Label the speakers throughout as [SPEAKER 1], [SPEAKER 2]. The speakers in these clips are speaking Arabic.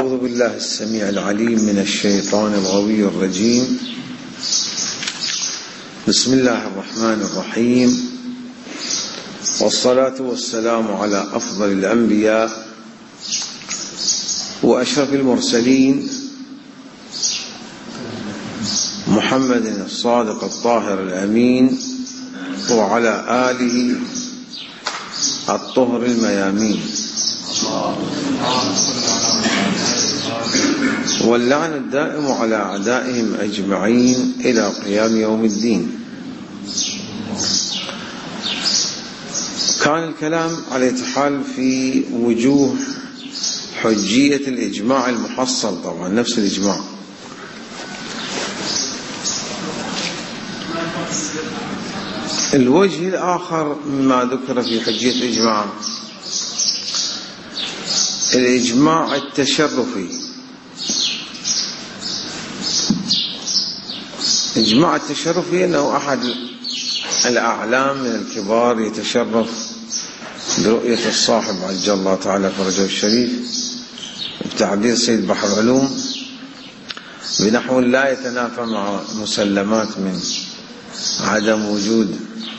[SPEAKER 1] أعوذ بالله السميع العليم من الشيطان الغوي الرجيم. بسم الله الرحمن الرحيم، والصلاة والسلام على أفضل الأنبياء وأشرف المرسلين محمد الصادق الطاهر الأمين وعلى آله الطهر الميامين، واللعن الدائم على أعدائهم أجمعين إلى قيام يوم الدين. كان الكلام على حال في وجوه حجية الإجماع المحصل، طبعا نفس الإجماع. الوجه الآخر مما ذكر في حجية الإجماع الإجماع التشرفي. الإجماع التشرفي أنه أحد الأعلام من الكبار يتشرف برؤية الصاحب عجل الله تعالى فرجه الشريف بتعبير سيد بحر العلوم بنحو لا يتنافى مع مسلمات من عدم وجود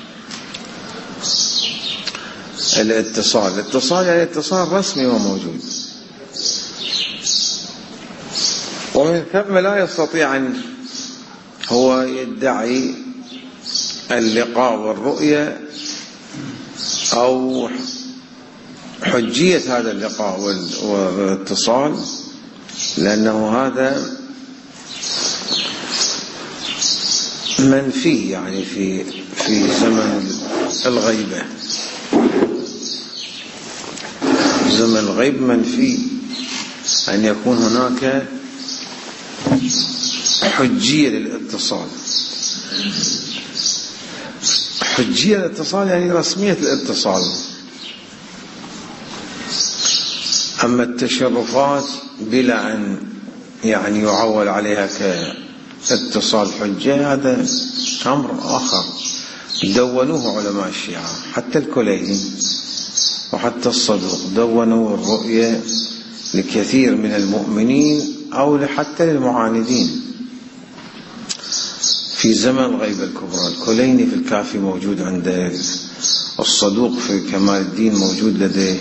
[SPEAKER 1] الاتصال يعني اتصال رسمي وموجود، ومن ثم لا يستطيع أن هو يدعي اللقاء والرؤية أو حجية هذا اللقاء والاتصال، لأنه هذا منفي يعني في زمن الغيبة. زمن الغيب منفي أن يكون هناك حجية للاتصال. حجية الاتصال يعني رسمية الاتصال. أما التشرفات بلا أن يعني يعول عليها كاتصال حجة هذا أمر آخر دونوه علماء الشيعة، حتى الكليني وحتى الصدوق دونوا الرؤية لكثير من المؤمنين أو حتى للمعاندين في زمن الغيبة الكبرى. الكليني في الكافي موجود عنده، الصدوق في كمال الدين موجود لديه،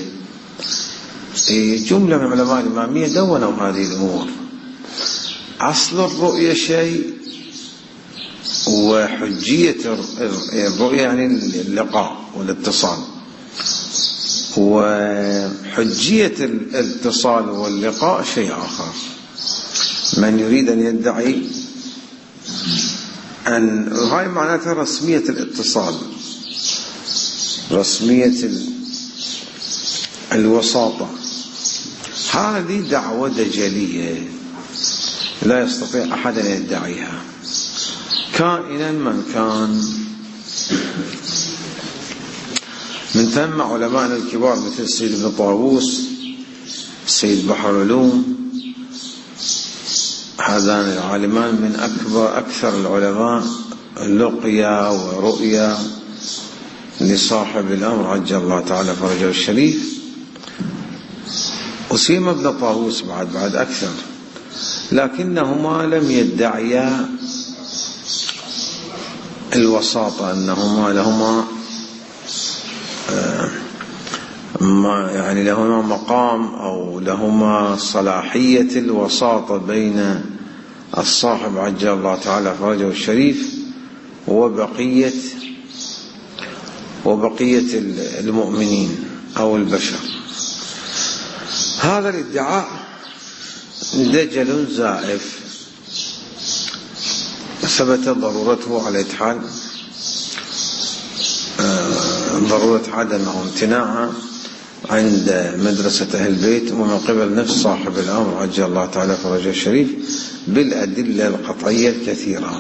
[SPEAKER 1] جملة من علماء الإمامية دونوا هذه الأمور. أصل الرؤية شيء، وحجية الرؤية يعني اللقاء والاتصال، وحجية الاتصال واللقاء شيء آخر. من يريد أن يدعي أن هاي معناتها رسمية الاتصال، رسمية الوساطة، هذه دعوة دجلية لا يستطيع أحد أن يدعيها كائنا من كان. من ثم علماء الكبار مثل السيد ابن طاووس، السيد بحر العلوم، هذان العالمان من أكثر العلماء لقيا ورؤيا لصاحب الأمر عجل الله تعالى فرجه الشريف. وسيما ابن طاووس بعد أكثر، لكنهما لم يدعيا الوساطة، أنهما لهما يعني لهما مقام أو لهما صلاحية الوساطة بين الصاحب عجل الله تعالى فرجه الشريف وبقية المؤمنين أو البشر. هذا الادعاء دجل زائف ثبت ضرورته على حال، ضرورة عدم أو امتناعها عند مدرسة أهل البيت ومن قبل نفس صاحب الأمر عجل الله تعالى فرجه الشريف بالأدلة القطعية الكثيرة.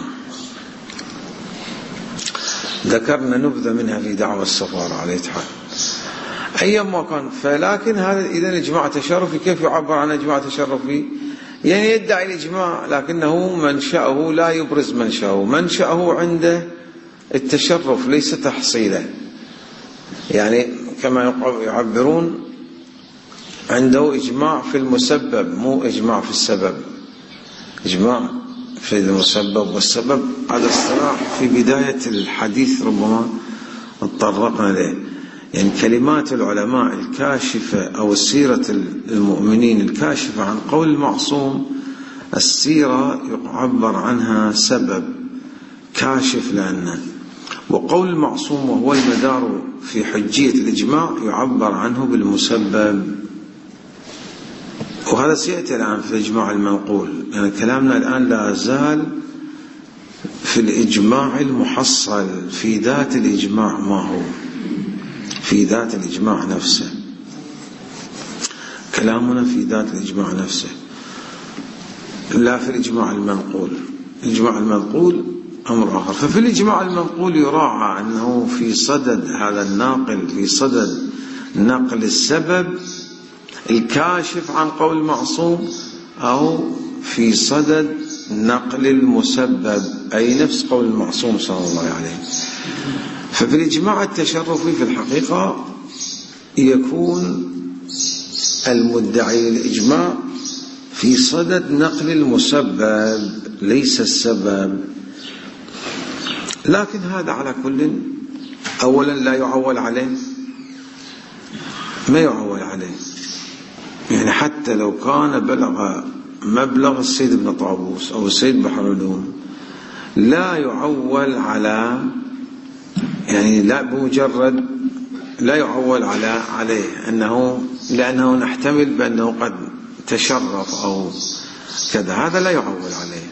[SPEAKER 1] ذكرنا نبذة منها في دعوة السفارة على حال أيما كان. فلكن هذا إذا إجماع تشرفي كيف يعبر عن إجماع تشرفي؟ يعني يدعي الإجماع لكنه منشأه لا يبرز منشأه عند التشرف ليس تحصيله. يعني كما يعبرون عنده إجماع في المسبب مو إجماع في السبب. إجماع في المسبب والسبب على اصطلاح في بداية الحديث ربما تطرقنا له. يعني كلمات العلماء الكاشفة أو السيرة المؤمنين الكاشفة عن قول المعصوم، السيرة يعبر عنها سبب كاشف لنا، وقول المعصوم وهو المدار في حجية الإجماع يعبر عنه بالمسبب. وهذا سيأتي الآن في الإجماع المنقول، يعني كلامنا الآن لا زال في الإجماع المحصل في ذات الإجماع. ما هو في ذات الإجماع نفسه، كلامنا في ذات الإجماع نفسه لا في الإجماع المنقول. الإجماع المنقول أمر آخر. ففي الإجماع المنقول يراعى أنه في صدد هذا الناقل، في صدد نقل السبب الكاشف عن قول المعصوم، أو في صدد نقل المسبب أي نفس قول المعصوم صلى الله عليه. ففي الإجماع التشرفي في الحقيقة يكون المدعي الإجماع في صدد نقل المسبب ليس السبب. لكن هذا على كل أولا لا يعول عليه، ما يعول عليه. يعني حتى لو كان بلغ مبلغ السيد ابن طاووس أو السيد بحر العلوم لا يعول على، يعني لا بمجرد لا يعول عليه لأنه نحتمل بأنه قد تشرف أو كذا، هذا لا يعول عليه.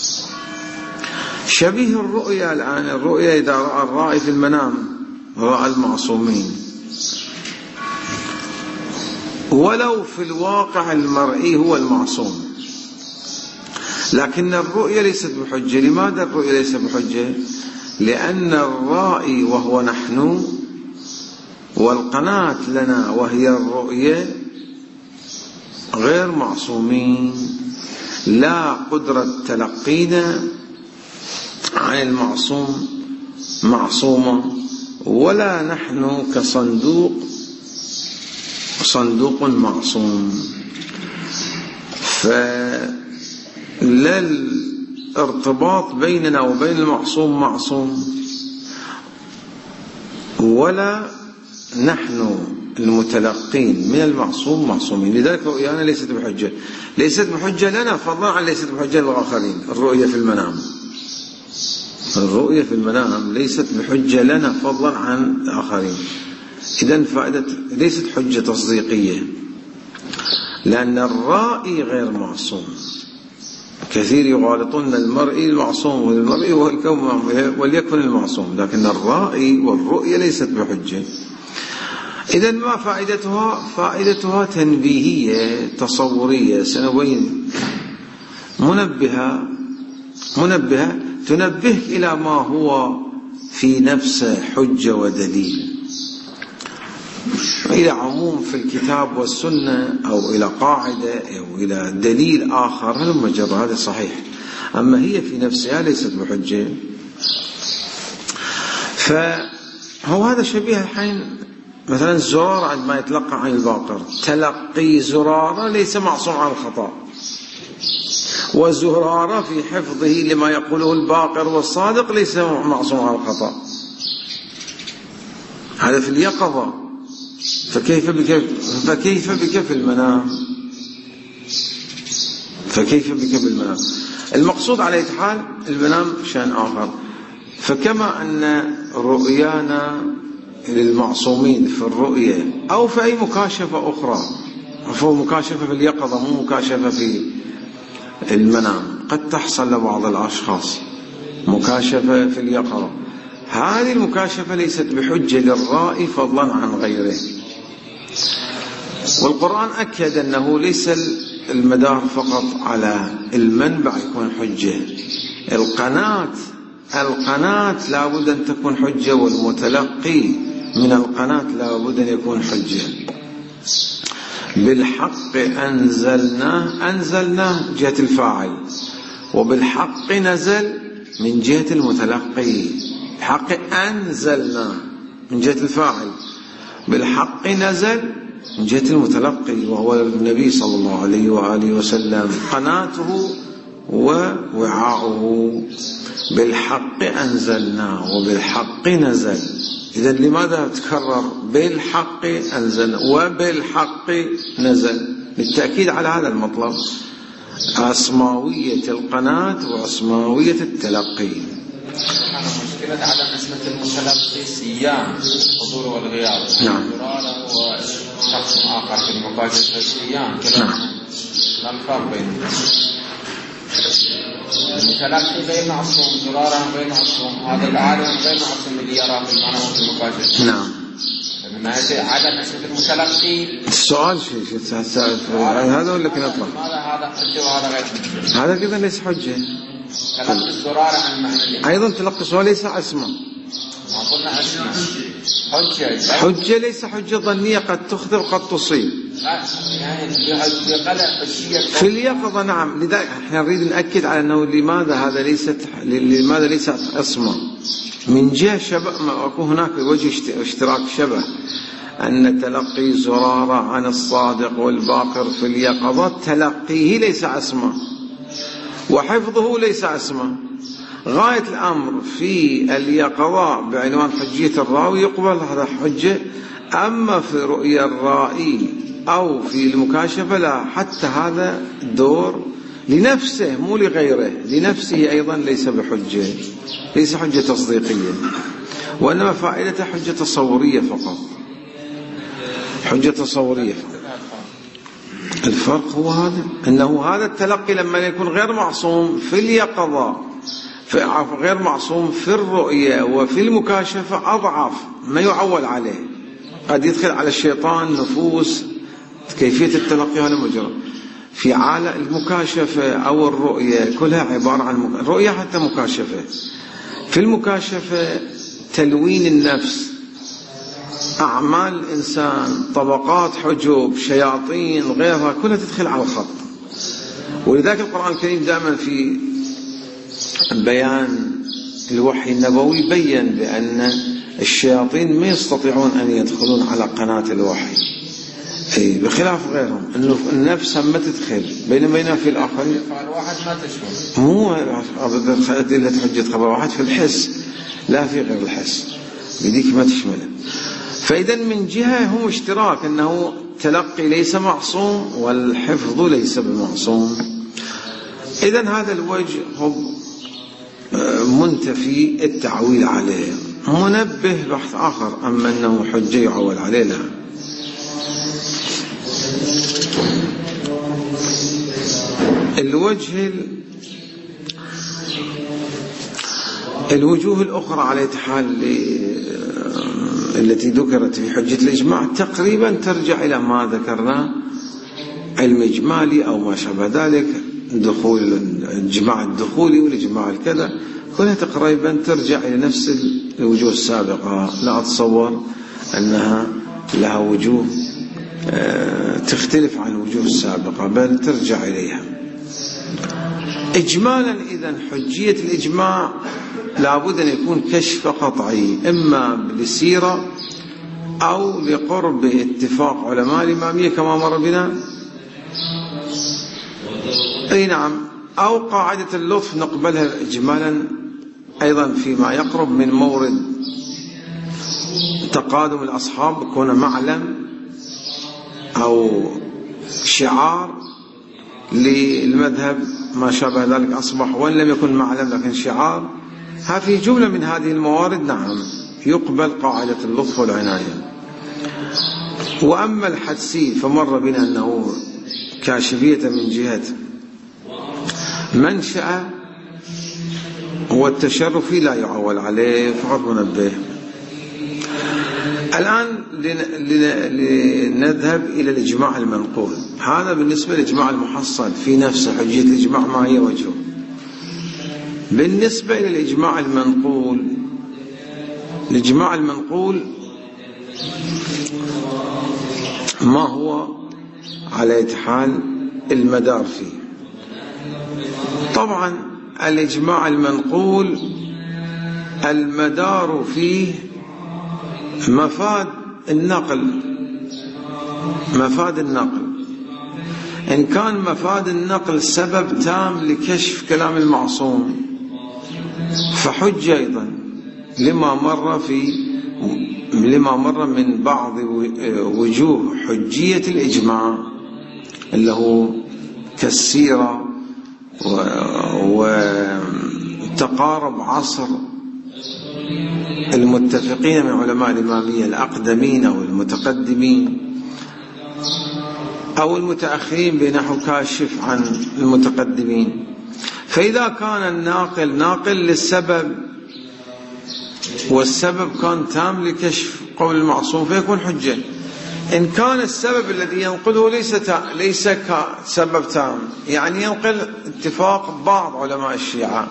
[SPEAKER 1] شبيه الرؤيا الآن، الرؤيا إذا رأى الرائي في المنام رأى المعصومين، ولو في الواقع المرئي هو المعصوم، لكن الرؤيا ليست بحجة. لماذا الرؤيا ليست بحجة؟ لأن الرائي وهو نحن والقناة لنا وهي الرؤيا غير معصومين، لا قدرة تلقينا عن المعصوم معصومة، ولا نحن صندوق معصوم. فلا الارتباط بيننا وبين المعصوم معصوم، ولا نحن المتلقين من المعصوم معصومين. لذلك رؤيانا ليست بحجة، ليست بحجة لنا فضلا عن ليست بحجة للآخرين. الرؤية في المنام، الرؤية في المنام ليست بحجة لنا فضلا عن الآخرين. إذن فائدة ليست حجة تصديقية، لأن الرائي غير معصوم. كثير يغالطون المرئي المعصوم والمرئي وليكن المعصوم، لكن الرائي والرؤية ليست بحجة. إذن ما فائدتها؟ فائدتها تنبيهية تصورية، سنبين منبهة تنبهك إلى ما هو في نفسه حجة ودليل، إلى عموم في الكتاب والسنة أو إلى قاعدة أو إلى دليل آخر. هذا مجرد، هذا صحيح، أما هي في نفسها ليست بحجة. فهو هذا شبيه الحين مثلا زرار عندما يتلقى عن الباقر، تلقي زرارة ليس معصوم عن الخطأ، وزرارة في حفظه لما يقوله الباقر والصادق ليس معصوم عن الخطأ. هذا في اليقظة، فكيف بك في المنام؟ فكيف بك في المنام؟ المقصود على أي حال المنام شأن آخر. فكما أن رؤيانا للمعصومين في الرؤية أو في أي مكاشفة أخرى، فهو مكاشفة في اليقظة مو مكاشفة في المنام، قد تحصل لبعض الأشخاص مكاشفة في اليقظة، هذه المكاشفة ليست بحجة للرائي فضلا عن غيره. والقرآن أكد أنه ليس المدار فقط على المنبع يكون حجة، القناة لابد أن تكون حجة، والمتلقي من القناة لابد أن يكون حجة. بالحق أنزلناه جهة الفاعل، وبالحق نزل من جهة المتلقي. بالحق أنزلناه من جهة الفاعل، بالحق نزل من جهة المتلقي وهو النبي صلى الله عليه وآله وسلم، قناته ووعاؤه. بالحق أنزلناه وبالحق نزل. إذا لماذا تكرر بالحق أنزل وبالحق نزل؟ للتأكيد على هذا المطلب، عصماوية القناة وعصماوية التلقي.
[SPEAKER 2] مشكلة عدم نسبة المتلقي سيان الحضور والغياب.
[SPEAKER 1] نعم.
[SPEAKER 2] هو شخص آخر في المكاشفة سيان كذا.
[SPEAKER 1] نعم.
[SPEAKER 2] ما الفرق بينهم؟ المتلقي غير معصوم، زرارة غير معصوم، هذا العالم غير معصوم اللي يرى في المعنى في المكاشفة.
[SPEAKER 1] نعم.
[SPEAKER 2] عدم نسبة المتلقي.
[SPEAKER 1] السؤال شيء هذا ولا كنا نطلع؟
[SPEAKER 2] هذا حجة وهذا غير حجة.
[SPEAKER 1] هذا كذا ليس حجة.
[SPEAKER 2] تلقي الزرارة عن المعنى.
[SPEAKER 1] أيضا تلقي السؤال ليس عصمة.
[SPEAKER 2] ما قلنا عصمة.
[SPEAKER 1] حجة ليس حجة ظنية، قد تخطئ وقد تصيب.
[SPEAKER 2] يعني
[SPEAKER 1] في اليقظة. نعم. لذلك احنا نريد نأكد على أنه لماذا ليست عصمة. من جهة شبه، أكون هناك وجه اشتراك شبه، أن تلقي زرارة عن الصادق والباقر في اليقظة تلقيه ليس عصمة، وحفظه ليس عصمة. غاية الأمر في اليقظة بعنوان حجية الراوي يقبل هذا حجة، أما في رؤيا الرائي أو في المكاشفة لا. حتى هذا دور لنفسه مو لغيره، لنفسه أيضا ليس بحجة، ليس حجة تصديقية، وإنما فائدة حجة تصورية فقط، حجة تصورية فقط. الفرق هو هذا، أنه هذا التلقي لما يكون غير معصوم في اليقظة، غير معصوم في الرؤية وفي المكاشفة أضعف، ما يعول عليه. قد يدخل على الشيطان نفوس كيفية التلقي هذا مجرد. في عالم المكاشفة أو الرؤية كلها عبارة عن رؤية حتى مكاشفة. في المكاشفة تلوين النفس، أعمال الإنسان، طبقات حجب، شياطين، غيرها كلها تدخل على الخط. ولذلك القرآن الكريم دائما في بيان الوحي النبوي بيّن بأن الشياطين ما يستطيعون أن يدخلون على قناة الوحي، بخلاف غيرهم. إنه النفس ما تدخل، بينما في الآخرين
[SPEAKER 2] الواحد ما تشمل،
[SPEAKER 1] مو أدلة حجة خبر واحد في الحس، لا في غير الحس، بديك ما تشمله. فإذا من جهة هم اشتراك، أنه تلقي ليس معصوم والحفظ ليس بمعصوم. إذا هذا الوجه هو منتفي التعويل عليه. منبه بحث آخر، أما أنه حجة يعول عليه لا. الوجوه الأخرى على حال التي ذكرت في حجة الإجماع تقريبا ترجع إلى ما ذكرناه، علم إجمالي أو ما شابه ذلك، دخول الإجماع الدخولي والإجماع الكذا، كلها تقريبا ترجع إلى نفس الوجوه السابقة. لا أتصور أنها لها وجوه تختلف عن الوجوه السابقة، بل ترجع إليها. إجمالا إذن حجية الإجماع لابد أن يكون كشف قطعي، إما للسيرة أو لقرب اتفاق علماء الإمامية كما مر بنا، أي نعم، أو قاعدة اللطف نقبلها إجمالا أيضا فيما يقرب من مورد تقادم الأصحاب، يكون معلم أو شعار للمذهب ما شابه ذلك أصبح، وإن لم يكن معلم لكن شعار. هذه جملة من هذه الموارد نعم يقبل قاعدة اللطف والعناية. وأما الحدسي فمر بنا أنه كاشفية من جهة منشأ، والتشرفي لا يعول عليه، فقط منبه. الآن لنذهب إلى الإجماع المنقول. هذا بالنسبة للإجماع المحصل في نفسه، حجية الإجماع ما هي وجهه. بالنسبة إلى الإجماع المنقول، الإجماع المنقول ما هو على حال المدار فيه؟ طبعا الإجماع المنقول المدار فيه مفاد النقل، مفاد النقل. إن كان مفاد النقل سبب تام لكشف كلام المعصوم فحجة أيضا لما مر من بعض وجوه حجية الإجماع اللي هو كالسيرة وتقارب عصر المتفقين من علماء الإمامية الأقدمين أو المتقدمين أو المتأخرين بنحو كاشف عن المتقدمين. فإذا كان الناقل ناقل للسبب والسبب كان تام لكشف قول المعصوم فيكون حجة. إن كان السبب الذي ينقله ليس كسبب تام، يعني ينقل اتفاق بعض علماء الشيعة،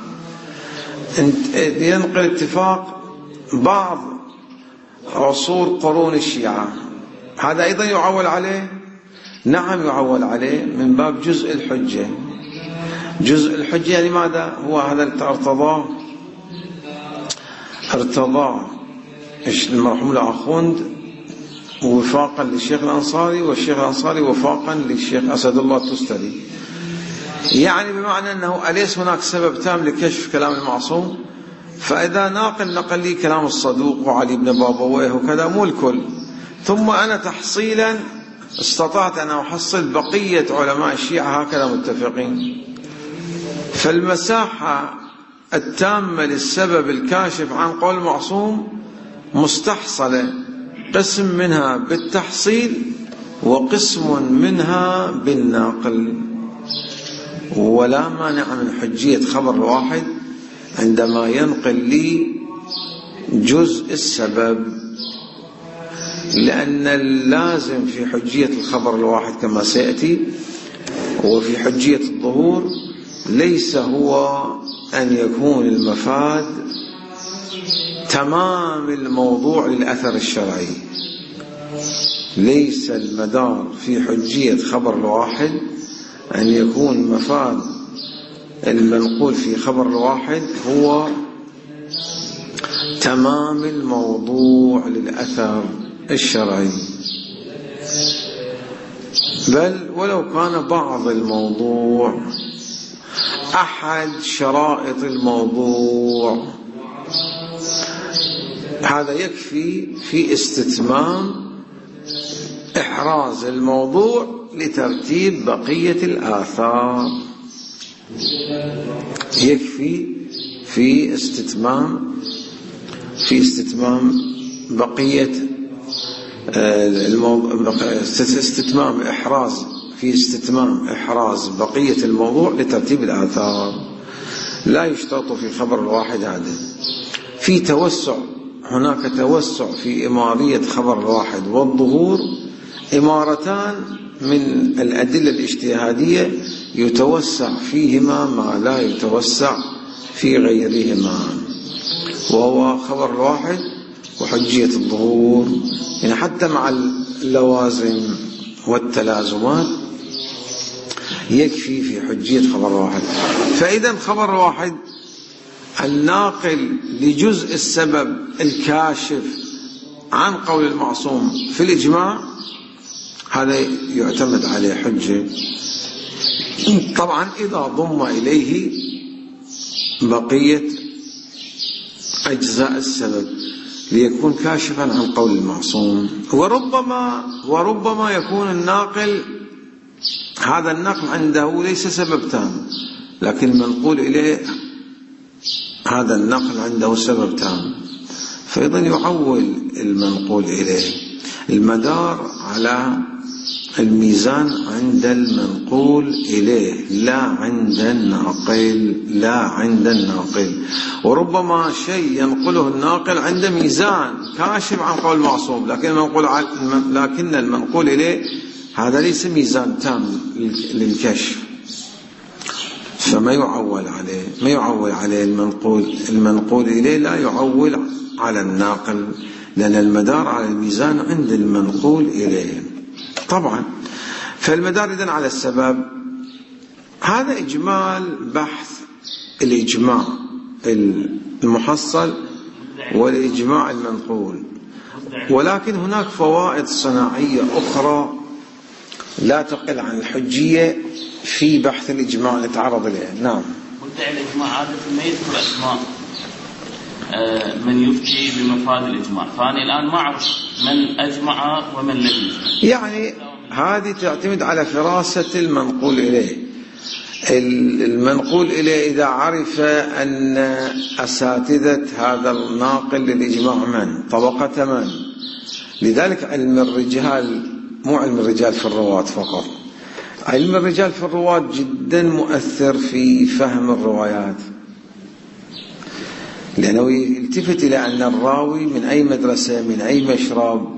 [SPEAKER 1] ينقل اتفاق بعض عصور قرون الشيعة، هذا أيضا يعول عليه؟ نعم يعول عليه من باب جزء الحجة. جزء الحجة يعني ماذا؟ هو هذا ارتضاه المرحوم الآخوند وفاقا للشيخ الأنصاري، والشيخ الأنصاري وفاقا للشيخ أسد الله التستري، يعني بمعنى أنه أليس هناك سبب تام لكشف كلام المعصوم؟ فإذا نقل لي كلام الصدوق وعلي بن بابويه وكذا مو الكل، ثم أنا تحصيلا استطعت أن أحصل بقية علماء الشيعة هكذا متفقين. فالمساحة التامة للسبب الكاشف عن قول المعصوم مستحصلة، قسم منها بالتحصيل وقسم منها بالناقل. ولا مانع من حجية خبر الواحد عندما ينقل لي جزء السبب، لأن اللازم في حجية الخبر الواحد كما سيأتي وفي حجية الظهور ليس هو أن يكون المفاد تمام الموضوع للأثر الشرعي. ليس المدار في حجية خبر الواحد أن يكون مفاد المنقول في خبر الواحد هو تمام الموضوع للأثر الشرعي، بل ولو كان بعض الموضوع أحد شرائط الموضوع هذا يكفي في استتمام إحراز الموضوع لترتيب بقية الآثار. يكفي في استتمام بقية استتمام إحراز بقية الموضوع لترتيب الآثار. لا يشترط في خبر الواحد هذا. في توسع، هناك توسع في إمارية خبر الواحد والظهور، إمارتان من الأدلة الاجتهادية يتوسع فيهما ما لا يتوسع في غيرهما، وهو خبر الواحد وحجية الظهور، يعني حتى مع اللوازم والتلازمات يكفي في حجية خبر واحد. فإذا خبر واحد الناقل لجزء السبب الكاشف عن قول المعصوم في الإجماع هذا يعتمد عليه حجة، طبعا إذا ضم إليه بقية أجزاء السبب ليكون كاشفا عن قول المعصوم. وربما يكون الناقل هذا النقل عنده ليس سبب تام، لكن المنقول إليه هذا النقل عنده سبب تام، فأيضا يعول المنقول إليه. المدار على الميزان عند المنقول إليه لا عند الناقل. وربما شيء ينقله الناقل عند ميزان كاشف عن قول المعصوم، لكن المنقول إليه هذا ليس ميزان تام للكشف، فما يعول عليه المنقول إليه لا يعول على الناقل، لأن المدار على الميزان عند المنقول إليه طبعا. فالمدار إذن على السبب. هذا إجمال بحث الإجماع المحصل والإجماع المنقول، ولكن هناك فوائد صناعية أخرى لا تقل عن الحجية في بحث الإجماع اللي تعرض إليه. نعم.
[SPEAKER 3] مدعي الإجماع عادة ما يذكر أسماء من يفتي بمفاد الإجماع، فأنا الآن ما أعرف من أجمع ومن لم يجمع.
[SPEAKER 1] يعني هذه تعتمد على فراسة المنقول إليه. المنقول إليه إذا عرف أن أساتذة هذا الناقل للإجماع من طبقة من، لذلك علم الرجال مو علم الرجال في الرواة فقط، علم الرجال في الرواة جدا مؤثر في فهم الروايات، لأنه يلتفت إلى أن الراوي من أي مدرسة من أي مشرب،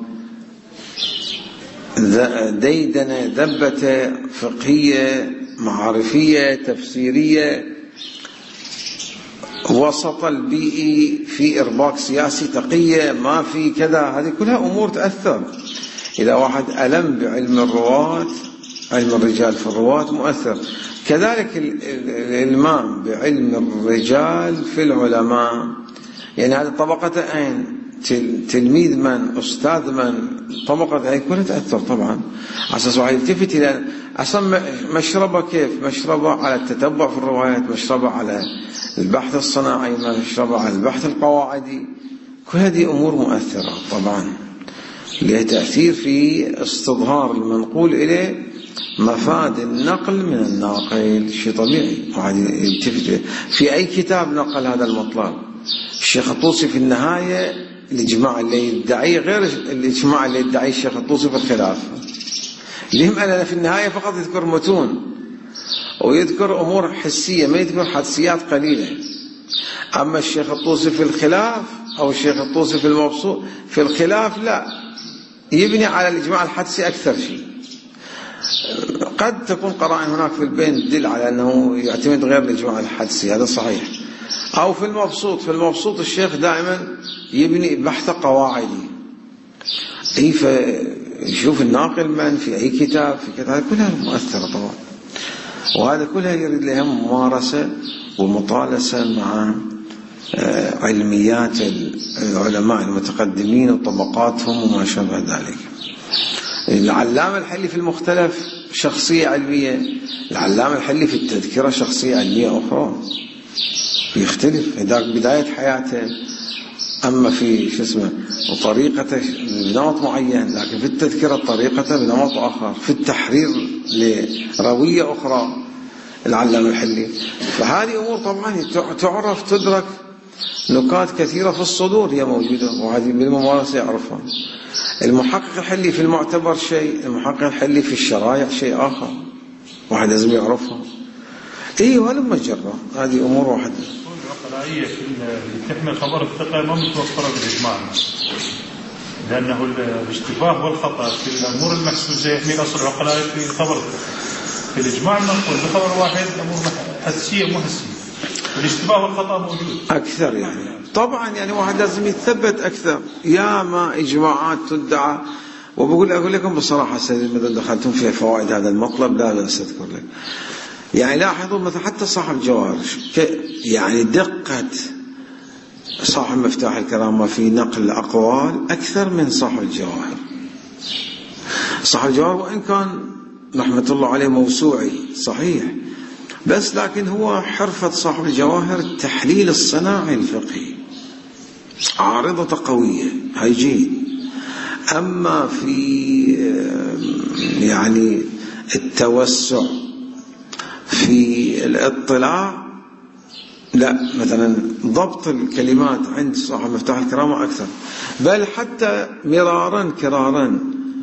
[SPEAKER 1] ديدنة ذبة فقهية معرفية تفسيرية، وسط البيئي في إرباك سياسي تقية ما في كذا، هذه كلها أمور تأثر. إذا واحد ألم بعلم الرواة، علم الرجال في الرواة مؤثر. كذلك الإلمام بعلم الرجال في العلماء، يعني هذه طبقة أين، تلميذ من، أستاذ من، طبقة أين، كلها تأثر طبعا. أساس واحد يلتفت إلى أصلا مشربه كيف، مشربه على التتبع في الروايات، مشربه على البحث الصناعي، مشربه على البحث القواعدي، كل هذه أمور مؤثرة طبعا لها تأثير في استظهار المنقول إليه مفاد النقل من الناقل. شيء طبيعي واحد يلتفت في أي كتاب نقل هذا المطلب. الشيخ الطوسي في النهاية الإجماع اللي يدعيه غير الإجماع اللي يدعيه الشيخ الطوسي في الخلاف. لهم أنا في النهاية فقط يذكر متون ويذكر أمور حسية، ما يذكر حدسيات قليلة. أما الشيخ الطوسي في الخلاف أو الشيخ الطوسي في المبسوط في الخلاف لا، يبني على الإجماع الحدسي أكثر شيء. قد تكون قرائن هناك في البين تدل على أنه يعتمد غير الإجماع الحدسي، هذا صحيح. أو في المبسوط الشيخ دائما يبني بحث قواعدي، يشوف الناقل من في أي كتاب في كتاب، كلها مؤثرة طبعا. وهذا كلها يريد لها ممارسة ومطالسة مع علميات العلماء المتقدمين وطبقاتهم وما شابه ذلك. العلامة الحلي في المختلف شخصية علمية، العلامة الحلي في التذكرة شخصية علمية أخرى، يختلف هذاك بداية حياته، أما في وطريقته بنمط معين، لكن في التذكرة طريقته بنمط آخر، في التحرير لروية أخرى العلامة الحلي. فهذه أمور طبعا تعرف تدرك، نكات كثيرة في الصدور هي موجودة وهذه بالممارسة يعرفها. المحقق الحلي في المعتبر شيء، المحقق الحلي في الشرائع شيء آخر، واحد لازم يعرفها. ايوه لما جرى هذه امور واحده.
[SPEAKER 4] العقلائيه اللي تحمل خبر الثقه ما متوفره بالاجماع، لانه الاشتباه والخطا في الامور المحسوسه يحمل اصل العقلائيه في خبر الثقه. في الاجماع نقول بخبر واحد امور حسيه مو حسيه، الاشتباه والخطا موجود
[SPEAKER 1] اكثر يعني. طبعا يعني واحد لازم يتثبت اكثر. يا ما اجماعات تدعى، اقول لكم بصراحه سيدي ماذا دخلتم في فوائد هذا المطلب لا بأس اذكر لك. يعني لاحظوا مثلا حتى صاحب الجواهر، يعني دقة صاحب مفتاح الكرامة في نقل الأقوال أكثر من صاحب الجواهر. صاحب الجواهر وإن كان رحمة الله عليه موسوعي صحيح، بس لكن هو حرفة صاحب الجواهر التحليل الصناعي الفقهي، عارضة قوية، هاي جيد. أما في يعني التوسع في الاطلاع لا، مثلا ضبط الكلمات عند صاحب مفتاح الكرامة أكثر، بل حتى مرارا كرارا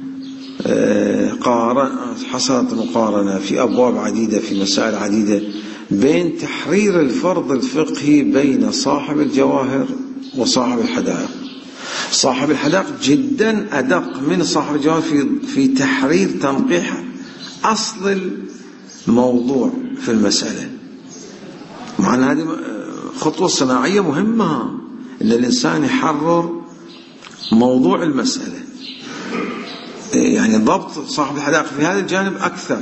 [SPEAKER 1] حصلت مقارنة في أبواب عديدة في مسائل عديدة بين تحرير الفرض الفقهي بين صاحب الجواهر وصاحب الحدائق. صاحب الحدائق جدا أدق من صاحب الجواهر في تحرير تنقيح أصل الموضوع في المسألة. مع أن هذه خطوة صناعية مهمة، أن الإنسان يحرر موضوع المسألة. يعني ضبط صاحب الحدائق في هذا الجانب أكثر.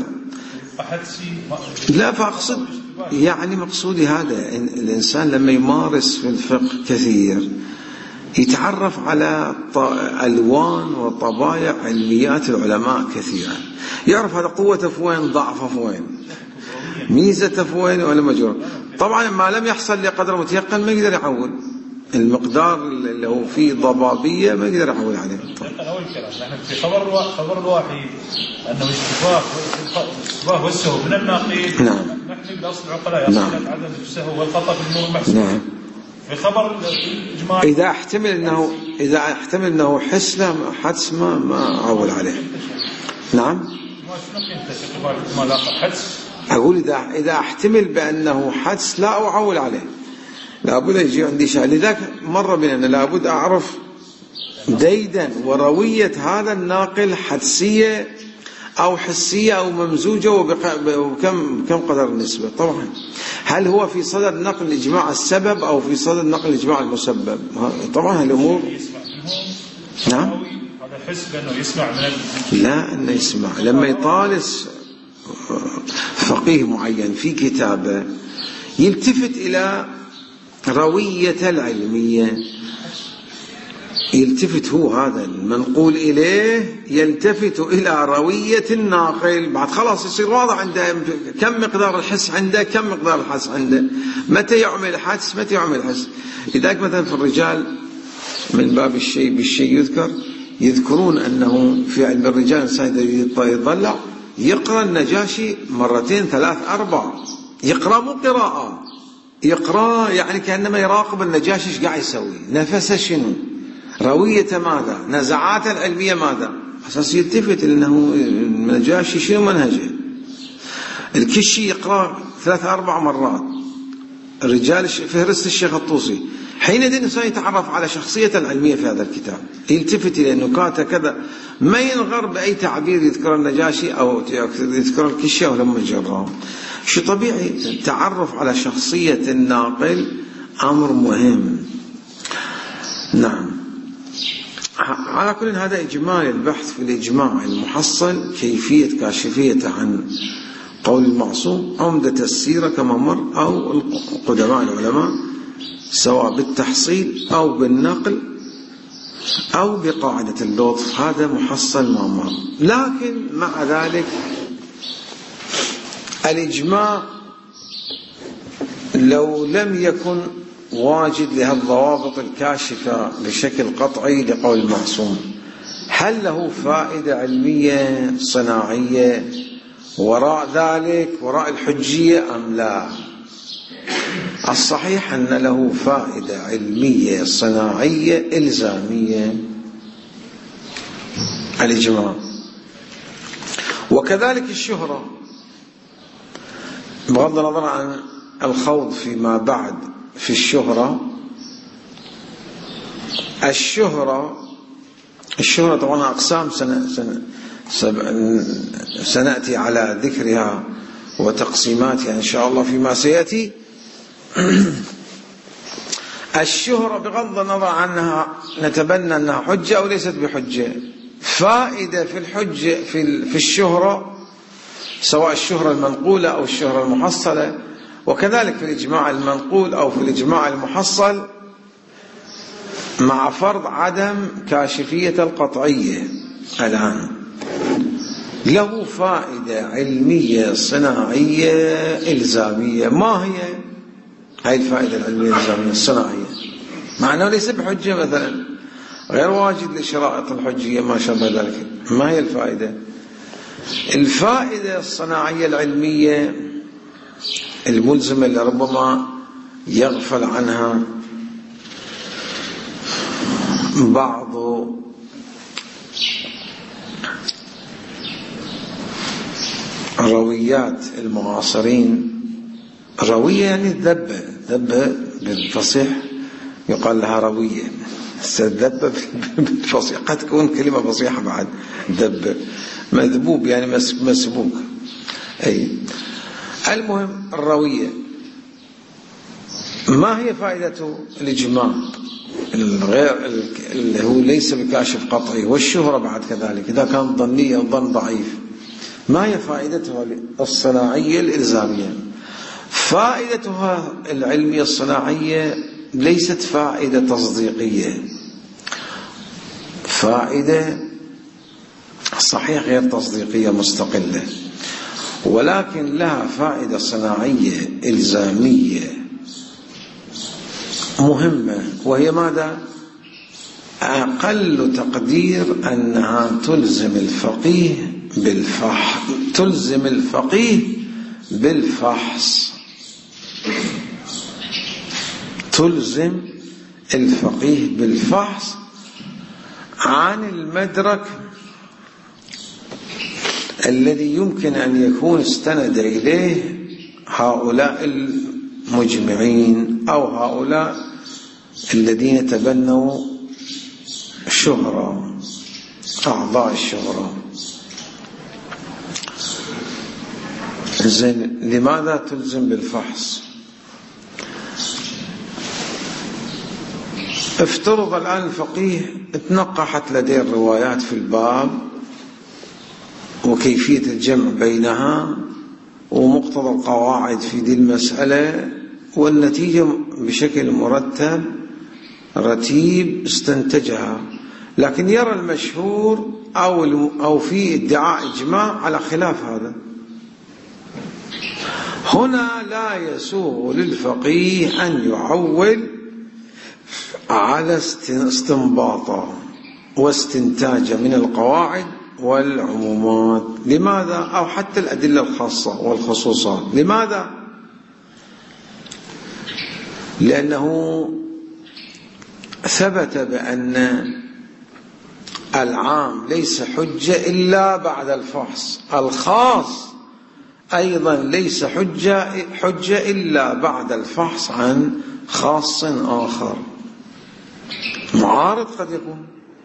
[SPEAKER 1] لا فأقصد يعني مقصودي هذا، إن الإنسان لما يمارس في الفقه كثير يتعرف على ألوان وطبايع علميات العلماء كثيرا، يعرف هذا قوته في وين، ضعفه في وين، ميزته في وين ولا مجرور. طبعا ما لم يحصل لقدر متيقن ما يقدر يعول، المقدار اللي هو فيه ضبابية ما يقدر يعول عليه.
[SPEAKER 4] أول كلام نحن في خبر الواحد أنه اشتباه والسهو من الناقل.
[SPEAKER 1] نعم.
[SPEAKER 4] نحن بأصل العقلاء يصل عدم السهو والخطأ في الأمور المحسوسة.
[SPEAKER 1] نعم.
[SPEAKER 4] في خبر الإجماع
[SPEAKER 1] إذا احتمل أنه حدس ما عول عليه. نعم. أقول إذا احتمل بأنه حدس لا أعول عليه، لابد يجي عندي شيء. لذلك مر بنا أن لابد أعرف ديدا وروية هذا الناقل حدسية أو حسية أو ممزوجة، وكم قدر النسبة. طبعا هل هو في صدد نقل الإجماع السبب أو في صدد نقل الإجماع المسبب؟ طبعا الأمور. نعم.
[SPEAKER 4] هذا حس بأنه يسمع من
[SPEAKER 1] لا، أنه يسمع لما يطالس فقيه معين في كتابه يلتفت إلى روية العلمية، يلتفت هو هذا المنقول إليه يلتفت إلى روية الناقل، بعد خلاص يصير واضح عنده كم مقدار الحس عنده، كم مقدار الحس عنده، متى يعمل حدس متى يعمل حس. لذلك مثلا في الرجال من باب الشيء بالشيء يذكرون أنه في علم الرجال الإنسان يطلع يقرأ النجاشي مرتين ثلاث أربع، يقرأ مو قراءة، يقرأ يعني كأنما يراقب النجاشي ايش قاعد يسوي، نفسه شنو، روية ماذا، نزعات العلمية ماذا، أساس يلتفت لأنه النجاشي شنو منهجه. الكشي يقرأ ثلاث أربع مرات، الرجال فهرست الشيخ الطوسي. حينئذ الإنسان يتعرف على شخصية العلمية في هذا الكتاب، يلتفت إلى نكات كذا، ما ينغر بأي تعبير يذكر النجاشي أو يذكر الكشي أو لما جراه. شو طبيعي التعرف على شخصية الناقل أمر مهم. نعم. على كل هذا إجمال البحث في الإجماع المحصل، كيفية كاشفية عن قول المعصوم، عمدة السيرة كما مر، أو القدماء العلماء سواء بالتحصيل أو بالنقل أو بقاعدة اللطف، هذا محصل ما مر. لكن مع ذلك الإجماع لو لم يكن واجد لها الضوابط الكاشفة بشكل قطعي لقول المعصوم، هل له فائدة علمية صناعية وراء ذلك، وراء الحجية أم لا؟ الصحيح أن له فائدة علمية صناعية إلزامية الإجماع. وكذلك الشهرة، بغض النظر عن الخوض فيما بعد في الشهرة. الشهرة طبعا أقسام سنأتي على ذكرها وتقسيماتها إن شاء الله فيما سيأتي. الشهرة بغض النظر عنها نتبنى أنها حجة أو ليست بحجة، فائدة في الحجة في الشهرة، سواء الشهرة المنقولة أو الشهرة المحصلة، وكذلك في الإجماع المنقول أو في الإجماع المحصل، مع فرض عدم كاشفية القطعية. الآن له فائدة علمية صناعية إلزامية. ما هي هاي الفائدة العلمية الإلزامية الصناعية؟ مع أنه ليس بحجة مثلا، غير واجد لشرائط الحجية ما شابه ذلك. ما هي الفائدة؟ الفائدة الصناعية العلمية الملزمة اللي ربما يغفل عنها بعض رويات المعاصرين. روية يعني ذبة بالفصيح يقال لها روية، ذبة بالفصيح قد تكون كلمة فصيحة بعد. ذبة مذبوب يعني مسبوك. أي المهم الروية. ما هي فائدة الإجماع الغير اللي هو ليس بكاشف قطعي، والشهرة بعد كذلك إذا كان ظنية أو ظن ضعيف؟ ما هي فائدتها الصناعية الإلزامية؟ فائدتها العلمية الصناعية ليست فائدة تصديقية، فائدة صحيح غير تصديقية مستقلة، ولكن لها فائدة صناعية إلزامية مهمة، وهي ماذا؟ أقل تقدير أنها تلزم الفقيه بالفحص، تلزم الفقيه بالفحص عن المدرك الذي يمكن أن يكون استند إليه هؤلاء المجمعين أو هؤلاء الذين تبنوا الشهرة، أعضاء الشهرة. زين، لماذا تلزم بالفحص؟ افترض الآن الفقيه تنقحت لديه الروايات في الباب وكيفية الجمع بينها ومقتضى القواعد في دي المسألة، والنتيجة بشكل مرتب رتيب استنتجها، لكن يرى المشهور أو في ادعاء إجماع على خلاف هذا. هنا لا يسوغ للفقيه أن يعول على استنباطه واستنتاجه من القواعد والعمومات. لماذا؟ أو حتى الأدلة الخاصة والخصوصات. لماذا؟ لأنه ثبت بأن العام ليس حجة إلا بعد الفحص، الخاص أيضا ليس حجة إلا بعد الفحص عن خاص آخر. معارض قد يكون.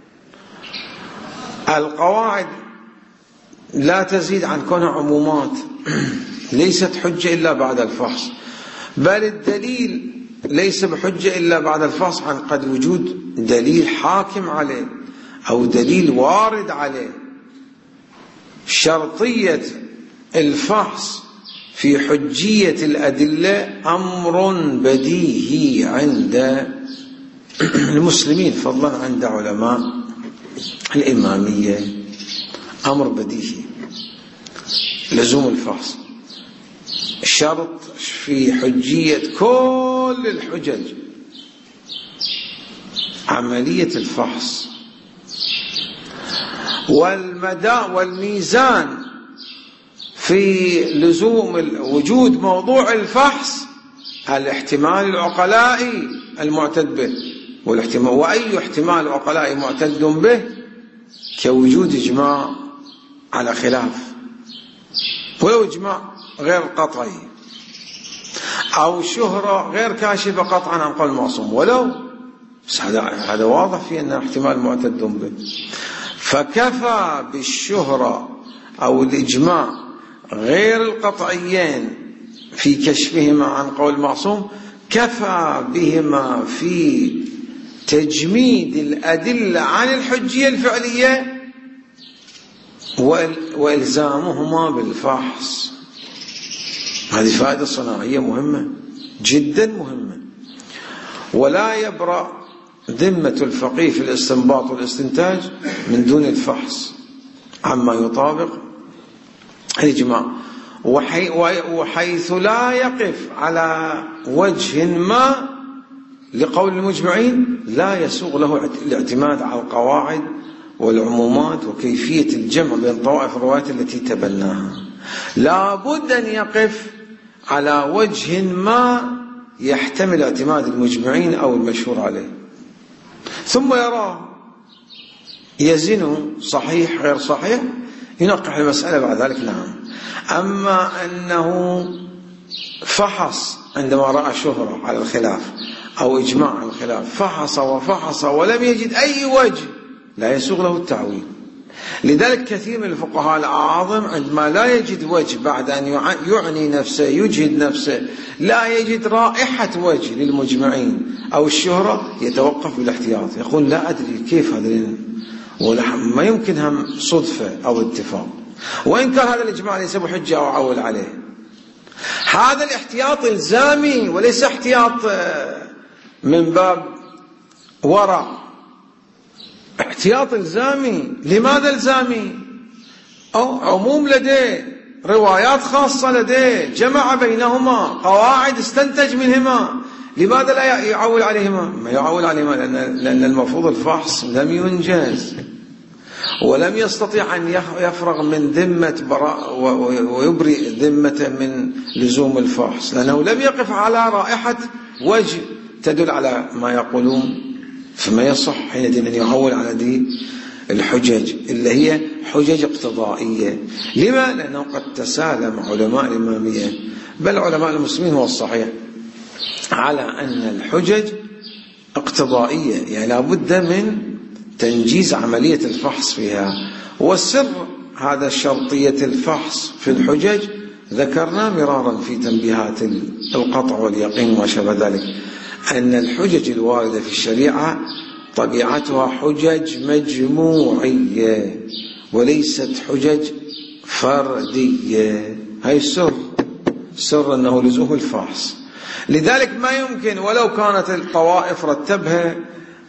[SPEAKER 1] القواعد لا تزيد عن كونها عمومات، ليست حجة إلا بعد الفحص، بل الدليل ليس بحجة إلا بعد الفحص عن قد وجود دليل حاكم عليه أو دليل وارد عليه. شرطية الفحص في حجية الأدلة أمر بديهي عند المسلمين، فضلا عند علماء الإمامية، أمر بديهي لزوم الفحص. شرط في حجية كل الحجج عملية الفحص، والميزان في لزوم وجود موضوع الفحص الاحتمال العقلائي المعتد به، وأي احتمال عقلائي معتد به كوجود إجماع على خلاف، ولو إجماع غير قطعي أو شهرة غير كاشفة قطعا عن قول المعصوم، ولو هذا واضح في أن احتمال معتد به. فكفى بالشهرة أو الإجماع غير القطعيين في كشفهما عن قول المعصوم، كفى بهما في تجميد الأدلة عن الحجية الفعلية وإلزامهما بالفحص. هذه فائدة صناعية مهمة جدا مهمة. ولا يبرأ ذمة الفقيه في الاستنباط والاستنتاج من دون الفحص عما يطابق الإجماع، وحيث لا يقف على وجه ما لقول المجمعين لا يسوغ له الاعتماد على القواعد والعمومات وكيفية الجمع بين طوائف الروايات التي تبناها. لا بد أن يقف على وجه ما يحتمل اعتماد المجمعين أو المشهور عليه، ثم يرى يزن صحيح غير صحيح، ينقح المسألة بعد ذلك. نعم. أما أنه فحص عندما رأى شهرة على الخلاف أو إجماع على الخلاف، فحص وفحص ولم يجد أي وجه، لا يسوغ له التعويل. لذلك كثير من الفقهاء الأعاظم عندما لا يجد وجه بعد أن يعني نفسه يجهد نفسه، لا يجد رائحة وجه للمجمعين أو الشهرة، يتوقف بالاحتياط، يقول لا أدري كيف هذا، ما يمكن هم صدفة أو اتفاق، وإن كان هذا الإجماع ليس بحجة أو عول عليه. هذا الاحتياط إلزامي وليس احتياط من باب ورع، احتياط إلزامي. لماذا إلزامي؟ أو عموم لديه، روايات خاصة لديه، جمع بينهما، قواعد استنتج منهما. لماذا لا يعول عليهما؟ ما يعول عليهما لأن المفروض الفحص لم ينجز، ولم يستطيع أن يفرغ من ذمة براء ويبرئ ذمة من لزوم الفحص، لأنه لم يقف على رائحة وجه تدل على ما يقولون. فما يصح حينئذ أن يعول على دي الحجج اللي هي حجج اقتضائية. لما؟ لأنه قد تسالم علماء الإمامية بل علماء المسلمين هو الصحيح على أن الحجج اقتضائية، يعني لابد من تنجيز عملية الفحص فيها. والسر هذا شرطية الفحص في الحجج ذكرنا مرارا في تنبيهات القطع واليقين وما شابه ذلك، أن الحجج الواردة في الشريعة طبيعتها حجج مجموعية وليست حجج فردية. هاي السر أنه لزوم الفحص. لذلك ما يمكن ولو كانت الطوائف رتبها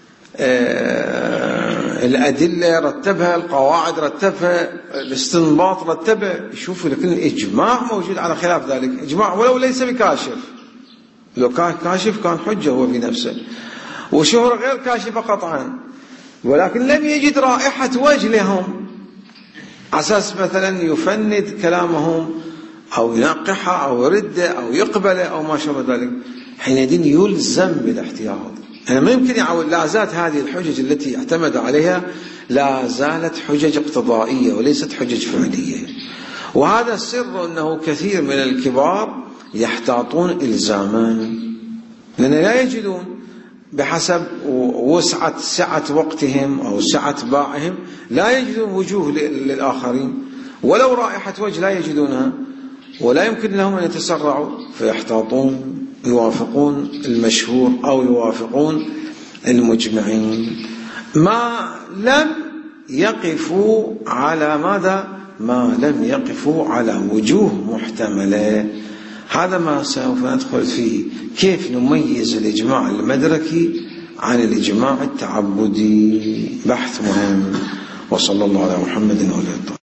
[SPEAKER 1] الأدلة، رتبها القواعد، رتبها الاستنباط، رتبها، يشوفوا لكن الإجماع موجود على خلاف ذلك. إجماع ولو ليس بكاشف، لو كان كاشف كان حجة هو في نفسه، وشهرة غير كاشفة قطعا، ولكن لم يجد رائحة وجه لهم أساس مثلا يفند كلامهم أو ينقحه أو يرده أو يقبله أو ما شابه ذلك. حينئذ يلزم بالاحتياط. أنا ما يمكن يعول. لا زالت هذه الحجج التي اعتمد عليها لا زالت حجج اقتضائية وليست حجج فعلية. وهذا السر أنه كثير من الكبار يحتاطون إلزاما، لأن لا يجدون بحسب سعة وقتهم أو سعة باعهم، لا يجدون وجوه للآخرين، ولو رائحة وجه لا يجدونها، ولا يمكن لهم أن يتسرعوا، فيحتاطون، يوافقون المشهور أو يوافقون المجمعين، ما لم يقفوا على ماذا؟ ما لم يقفوا على وجوه محتملة. هذا ما سوف ندخل فيه، كيف نميز الإجماع المدركي عن الإجماع التعبدي. بحث مهم. وصلى الله على محمد وعلى آله.